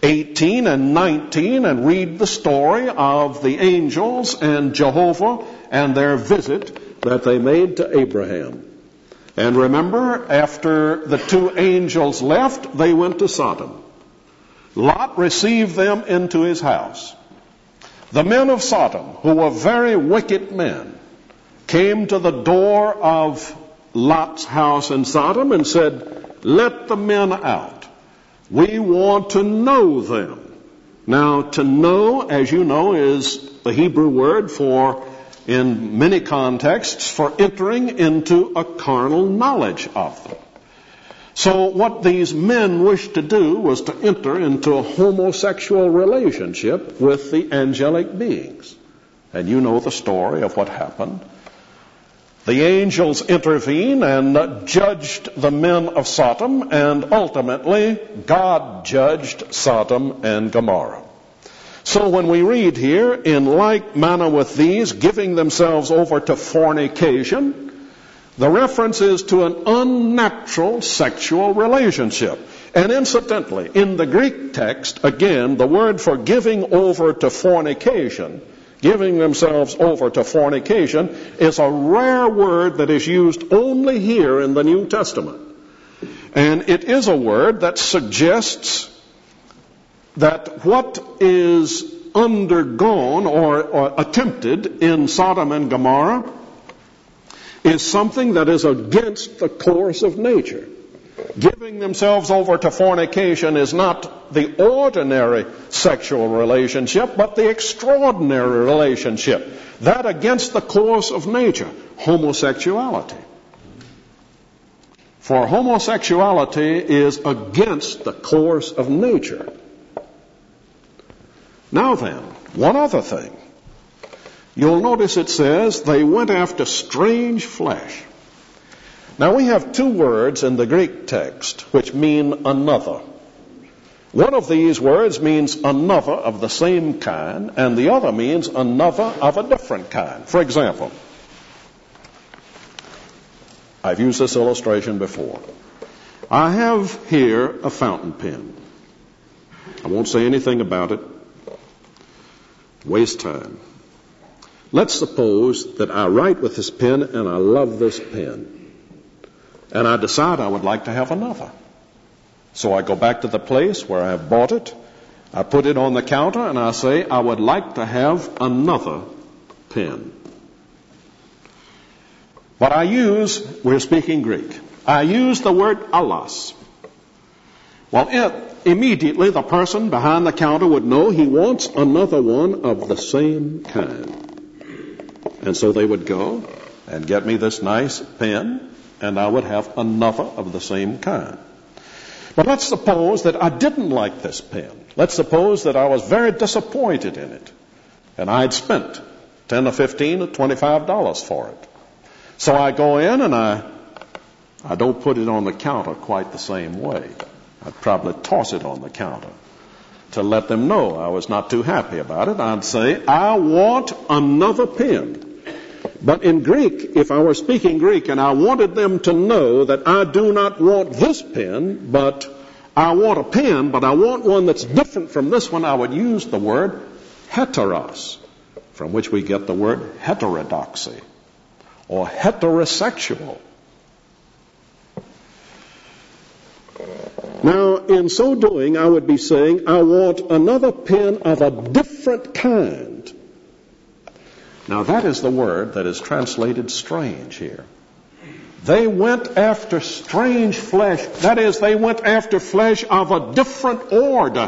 18 and 19 and read the story of the angels and Jehovah and their visit that they made to Abraham. And remember, after the two angels left, they went to Sodom. Lot received them into his house. The men of Sodom, who were very wicked men, came to the door of Lot's house in Sodom and said, "Let the men out. We want to know them." Now, to know, as you know, is the Hebrew word for, in many contexts, for entering into a carnal knowledge of them. So what these men wished to do was to enter into a homosexual relationship with the angelic beings. And you know the story of what happened. The angels intervened and judged the men of Sodom, and ultimately God judged Sodom and Gomorrah. So when we read here, "In like manner with these, giving themselves over to fornication," the reference is to an unnatural sexual relationship. And incidentally, in the Greek text, again, the word for giving over to fornication, giving themselves over to fornication, is a rare word that is used only here in the New Testament. And it is a word that suggests that what is undergone or attempted in Sodom and Gomorrah is something that is against the course of nature. Giving themselves over to fornication is not the ordinary sexual relationship, but the extraordinary relationship. That against the course of nature, homosexuality. For homosexuality is against the course of nature. Now then, one other thing. You'll notice it says, "They went after strange flesh." Now we have two words in the Greek text which mean another. One of these words means another of the same kind, and the other means another of a different kind. For example, I've used this illustration before. I have here a fountain pen. I won't say anything about it. Waste time. Let's suppose that I write with this pen and I love this pen. And I decide I would like to have another. So I go back to the place where I have bought it. I put it on the counter and I say, I would like to have another pen. But I use, we're speaking Greek, I use the word allos. Well, immediately the person behind the counter would know he wants another one of the same kind. And so they would go and get me this nice pen, and I would have another of the same kind. But let's suppose that I didn't like this pen. Let's suppose that I was very disappointed in it, and I'd spent $10 or $15 or $25 for it. So I go in and I don't put it on the counter quite the same way. I'd probably toss it on the counter to let them know I was not too happy about it. I'd say, I want another pen. But in Greek, if I were speaking Greek and I wanted them to know that I do not want this pen, but I want a pen, but I want one that's different from this one, I would use the word heteros, from which we get the word heterodoxy or heterosexual. Now, in so doing, I would be saying, I want another pen of a different kind. Now, that is the word that is translated strange here. They went after strange flesh. That is, they went after flesh of a different order.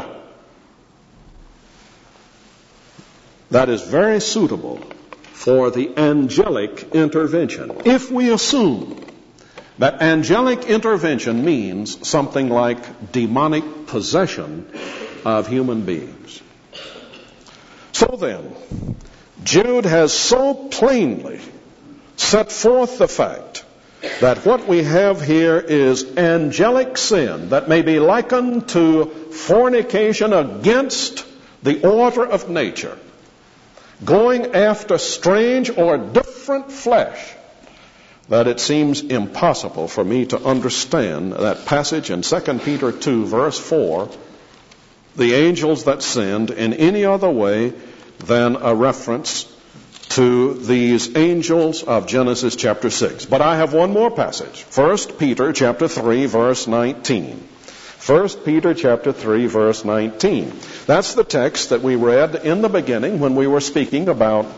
That is very suitable for the angelic intervention. If we assume that angelic intervention means something like demonic possession of human beings. So then, Jude has so plainly set forth the fact that what we have here is angelic sin that may be likened to fornication against the order of nature, going after strange or different flesh, that it seems impossible for me to understand that passage in 2 Peter 2 verse 4 the angels that sinned in any other way than a reference to these angels of Genesis chapter 6. But I have one more passage. 1 Peter chapter 3, verse 19. 1 Peter chapter 3, verse 19. That's the text that we read in the beginning when we were speaking about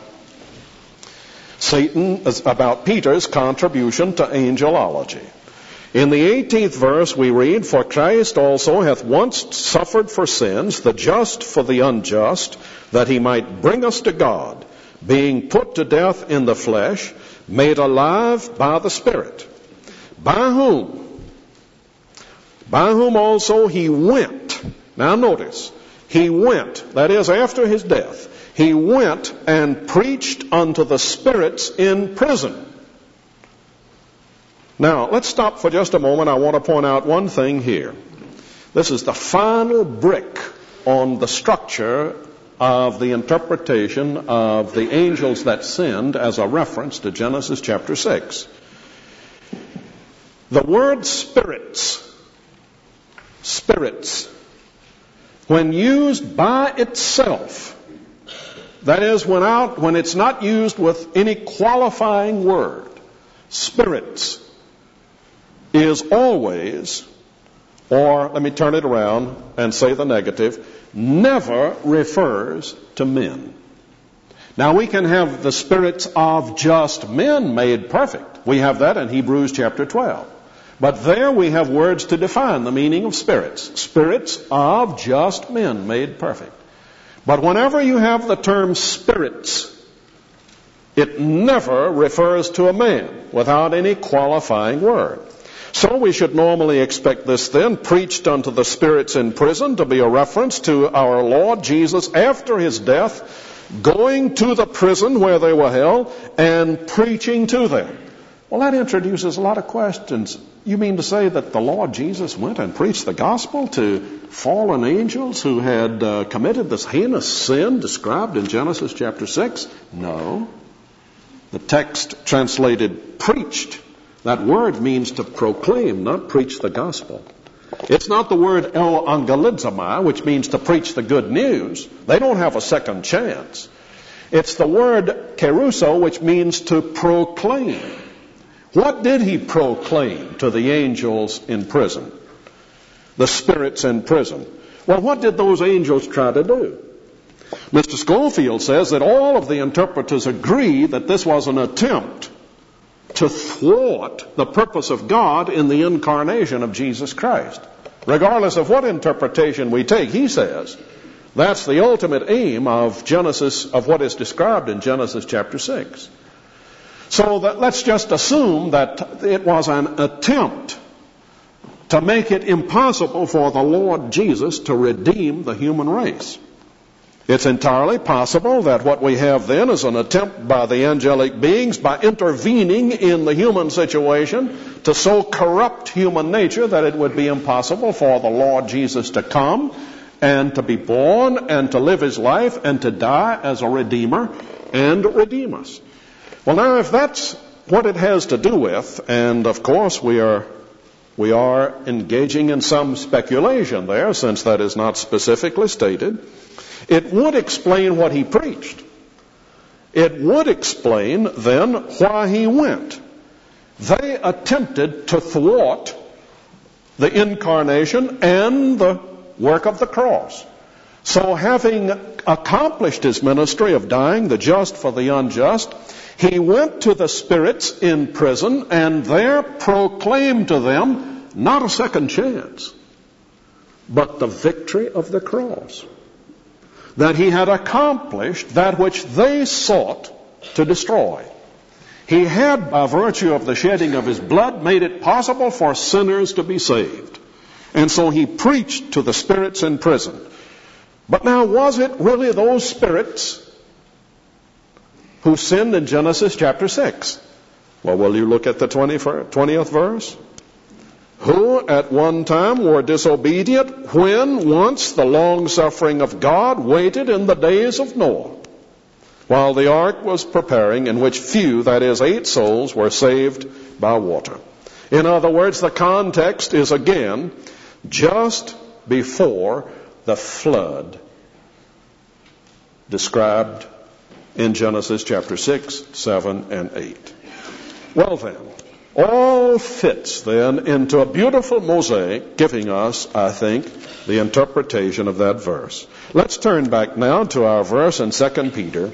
about Peter's contribution to angelology. In the 18th verse we read, "For Christ also hath once suffered for sins, the just for the unjust, that he might bring us to God, being put to death in the flesh, made alive by the Spirit, by whom also he went." Now notice, he went, that is after his death, he went and preached unto the spirits in prison. Now, let's stop for just a moment. I want to point out one thing here. This is the final brick on the structure of the interpretation of the angels that sinned as a reference to Genesis chapter 6. The word spirits, when used by itself, that is, when it's not used with any qualifying word, spirits is always, or let me turn it around and say the negative, never refers to men. Now we can have the spirits of just men made perfect. We have that in Hebrews chapter 12. But there we have words to define the meaning of spirits. Spirits of just men made perfect. But whenever you have the term spirits, it never refers to a man without any qualifying word. So we should normally expect this then, preached unto the spirits in prison, to be a reference to our Lord Jesus after his death, going to the prison where they were held and preaching to them. Well, that introduces a lot of questions. You mean to say that the Lord Jesus went and preached the gospel to fallen angels who had committed this heinous sin described in Genesis chapter 6? No. The text translated preached, that word means to proclaim, not preach the gospel. It's not the word euangelizomai, which means to preach the good news. They don't have a second chance. It's the word keruso, which means to proclaim. What did he proclaim to the angels in prison? The spirits in prison. Well, what did those angels try to do? Mr. Schofield says that all of the interpreters agree that this was an attempt to thwart the purpose of God in the incarnation of Jesus Christ. Regardless of what interpretation we take, he says, that's the ultimate aim of Genesis, of what is described in Genesis chapter 6. So that let's just assume that it was an attempt to make it impossible for the Lord Jesus to redeem the human race. It's entirely possible that what we have then is an attempt by the angelic beings, by intervening in the human situation, to so corrupt human nature that it would be impossible for the Lord Jesus to come and to be born and to live his life and to die as a redeemer and redeem us. Well, now, if that's what it has to do with, and of course we are engaging in some speculation there, since that is not specifically stated, it would explain what he preached. It would explain then why he went. They attempted to thwart the incarnation and the work of the cross. So having accomplished his ministry of dying, the just for the unjust, he went to the spirits in prison and there proclaimed to them not a second chance, but the victory of the cross. That he had accomplished that which they sought to destroy. He had, by virtue of the shedding of his blood, made it possible for sinners to be saved. And so he preached to the spirits in prison. But now, was it really those spirits who sinned in Genesis chapter 6? Well, will you look at the 20th verse? Who at one time were disobedient when once the long-suffering of God waited in the days of Noah, while the ark was preparing, in which few, that is 8 souls, were saved by water. In other words, the context is again just before the flood described in Genesis chapter 6, 7, and 8. Well then, all fits then into a beautiful mosaic, giving us, I think, the interpretation of that verse. Let's turn back now to our verse in 2 Peter.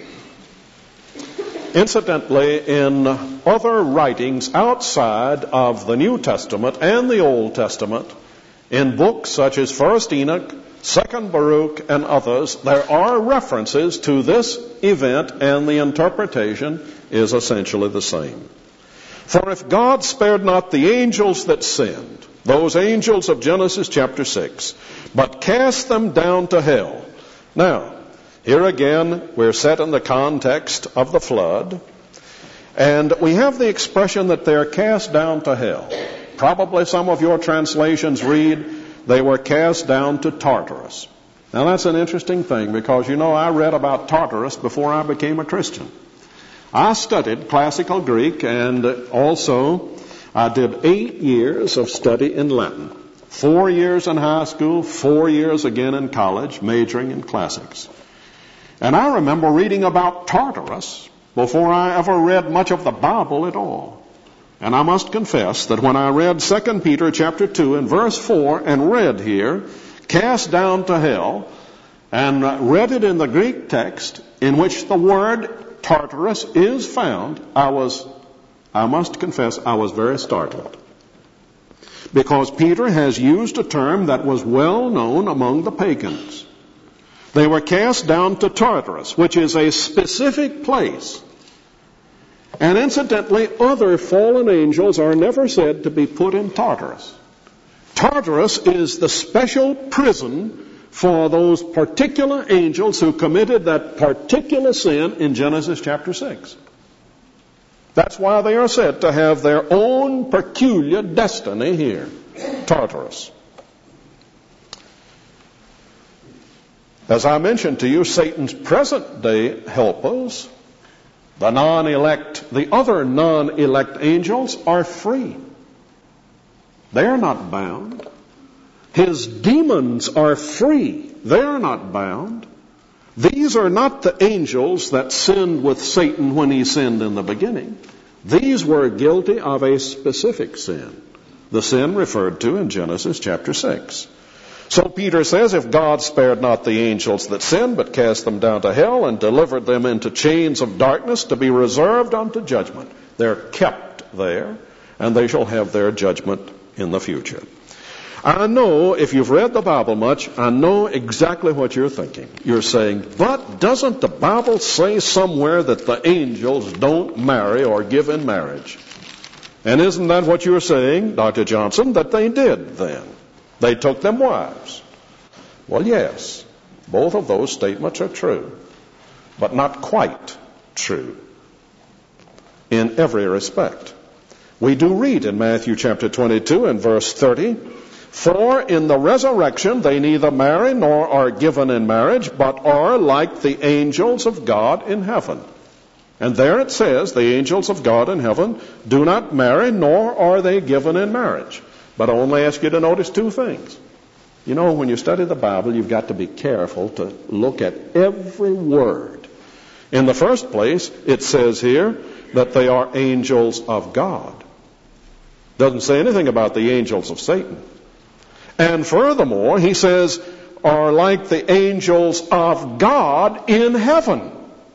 Incidentally, in other writings outside of the New Testament and the Old Testament, in books such as 1 Enoch, 2 Baruch, and others, there are references to this event, and the interpretation is essentially the same. For if God spared not the angels that sinned, those angels of Genesis chapter 6, but cast them down to hell. Now, here again, we're set in the context of the flood, and we have the expression that they're cast down to hell. Probably some of your translations read, they were cast down to Tartarus. Now that's an interesting thing, because I read about Tartarus before I became a Christian. I studied classical Greek, and also I did 8 years of study in Latin. 4 years in high school, 4 years again in college, majoring in classics. And I remember reading about Tartarus before I ever read much of the Bible at all. And I must confess that when I read 2 Peter chapter 2 and verse 4 and read here, cast down to hell, and read it in the Greek text in which the word Tartarus is found, I must confess, I was very startled. Because Peter has used a term that was well known among the pagans. They were cast down to Tartarus, which is a specific place. And incidentally, other fallen angels are never said to be put in Tartarus. Tartarus is the special prison for those particular angels who committed that particular sin in Genesis chapter 6. That's why they are said to have their own peculiar destiny here, Tartarus. As I mentioned to you, Satan's present-day helpers, the other non-elect angels, are free. They are not bound. His demons are free. They are not bound. These are not the angels that sinned with Satan when he sinned in the beginning. These were guilty of a specific sin, the sin referred to in Genesis chapter 6. So Peter says, if God spared not the angels that sinned, but cast them down to hell and delivered them into chains of darkness to be reserved unto judgment. They're kept there, and they shall have their judgment in the future. I know, if you've read the Bible much, I know exactly what you're thinking. You're saying, but doesn't the Bible say somewhere that the angels don't marry or give in marriage? And isn't that what you're saying, Dr. Johnson, that they did then? They took them wives. Well, yes, both of those statements are true, but not quite true in every respect. We do read in Matthew chapter 22 and verse 30, for in the resurrection they neither marry nor are given in marriage, but are like the angels of God in heaven. And there it says, the angels of God in heaven do not marry, nor are they given in marriage. But I only ask you to notice two things. When you study the Bible, you've got to be careful to look at every word. In the first place, it says here that they are angels of God. Doesn't say anything about the angels of Satan. And furthermore, he says, are like the angels of God in heaven.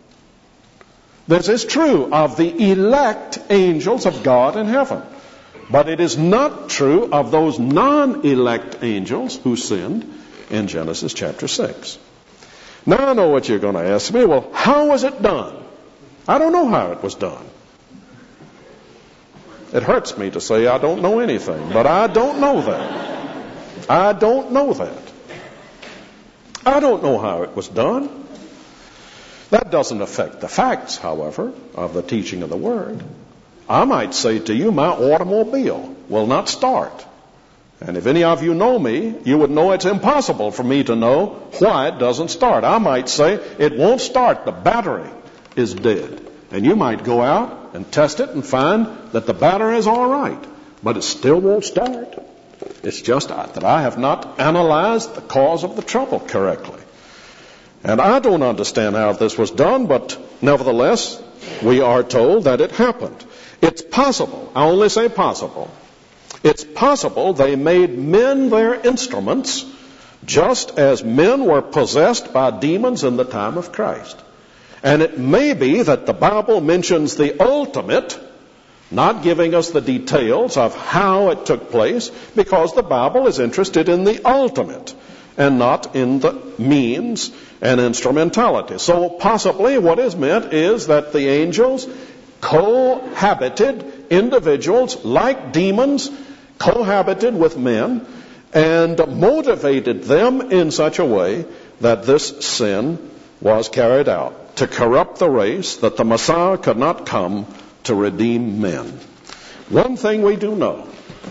This is true of the elect angels of God in heaven. But it is not true of those non-elect angels who sinned in Genesis chapter 6. Now I know what you're going to ask me. Well, how was it done? I don't know how it was done. It hurts me to say I don't know anything, but I don't know that. I don't know that. I don't know how it was done. That doesn't affect the facts, however, of the teaching of the Word. I might say to you, my automobile will not start. And if any of you know me, you would know it's impossible for me to know why it doesn't start. I might say it won't start. The battery is dead. And you might go out and test it and find that the battery is all right, but it still won't start. It's just that I have not analyzed the cause of the trouble correctly. And I don't understand how this was done, but nevertheless, we are told that it happened. It's possible, I only say possible, it's possible they made men their instruments just as men were possessed by demons in the time of Christ. And it may be that the Bible mentions the ultimate, not giving us the details of how it took place, because the Bible is interested in the ultimate and not in the means and instrumentality. So possibly what is meant is that the angels cohabited, individuals like demons cohabited with men and motivated them in such a way that this sin was carried out to corrupt the race, that the Messiah could not come to redeem men. One thing we do know,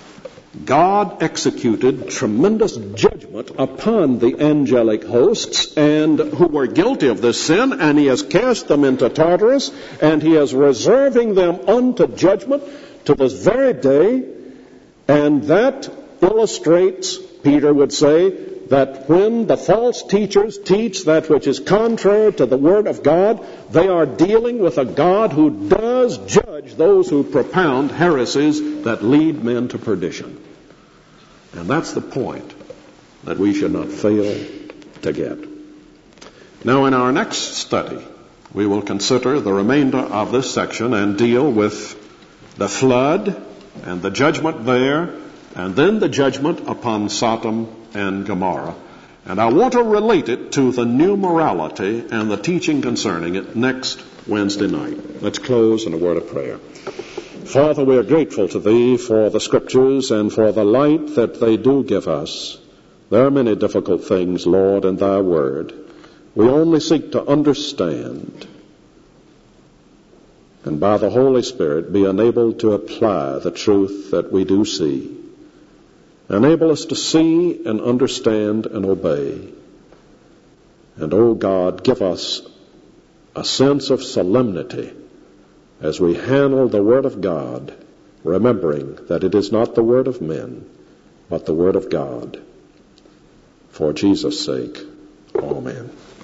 God executed tremendous judgment upon the angelic hosts and who were guilty of this sin, and he has cast them into Tartarus, and he is reserving them unto judgment to this very day. And that illustrates, Peter would say, that when the false teachers teach that which is contrary to the Word of God, they are dealing with a God who does judge those who propound heresies that lead men to perdition. And that's the point that we should not fail to get. Now, in our next study, we will consider the remainder of this section and deal with the flood and the judgment there, and then the judgment upon Sodom and Gomorrah. And I want to relate it to the new morality and the teaching concerning it next Wednesday night. Let's close in a word of prayer. Father, we are grateful to Thee for the Scriptures and for the light that they do give us. There are many difficult things, Lord, in Thy Word. We only seek to understand and by the Holy Spirit be enabled to apply the truth that we do see. Enable us to see and understand and obey. And, O God, give us a sense of solemnity as we handle the Word of God, remembering that it is not the word of men, but the Word of God. For Jesus' sake, amen.